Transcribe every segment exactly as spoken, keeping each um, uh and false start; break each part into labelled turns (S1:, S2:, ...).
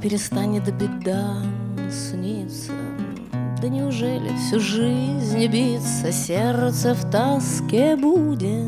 S1: перестанет беда сниться. Да неужели всю жизнь биться сердце в тоске будет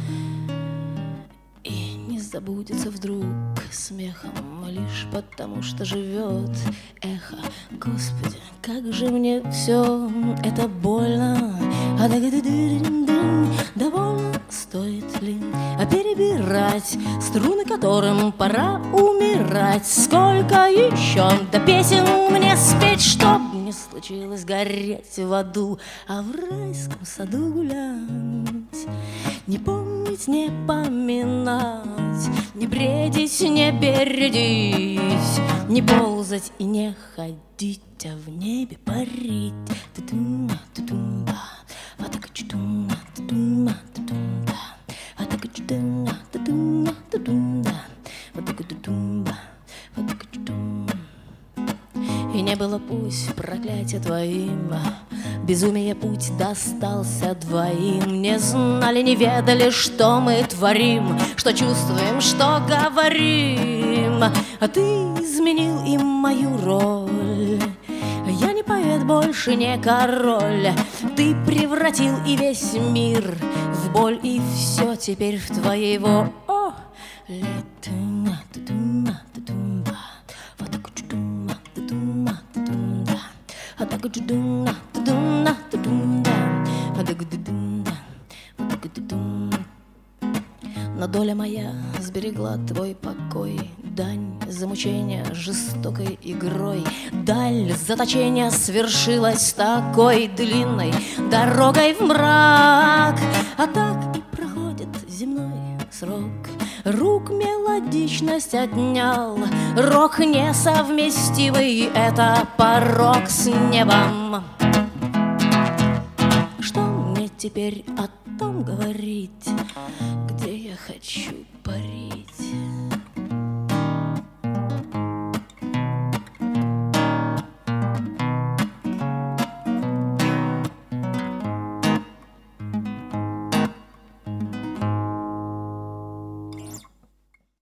S1: и не забудется вдруг смехом лишь потому, что живет эхо? Господи, как же мне все это больно. А довольно стоит ли перебирать струны, которым пора умирать? Сколько еще до песен мне спеть, чтоб не случилось гореть в аду, а в райском саду гулять, не помнить, не поминать, не бредить, не бередить, не ползать и не ходить, а в небе парить. Ту-тумба, ту-тумба, а-така-чу-тумба, ту-тумба, ту-тумба, а-така-чу-тумба, ту-тумба, ту-тумба, а-така-ту-тумба, а-така-чу-тумба. И не было пусть проклятия твоим, безумие путь достался двоим. Не знали, не ведали, что мы творим, что чувствуем, что говорим. А ты изменил им мою роль. Я не поэт, больше не король. Ты превратил и весь мир в боль, и все теперь в твоего о летуна, тутуна, тутумба, ватакучтума, тутума, тутумба, атакучтума, тутуна, тутумба, атакучтума, ватакучтума. Но доля моя сберегла твой покой, дань за мучения жестокой игрой. Даль заточения свершилась такой длинной дорогой в мрак. А так и проходит земной срок. Рук мелодичность отнял рок несовместимый, это порок с небом. Что мне теперь о том говорить, где я хочу парить?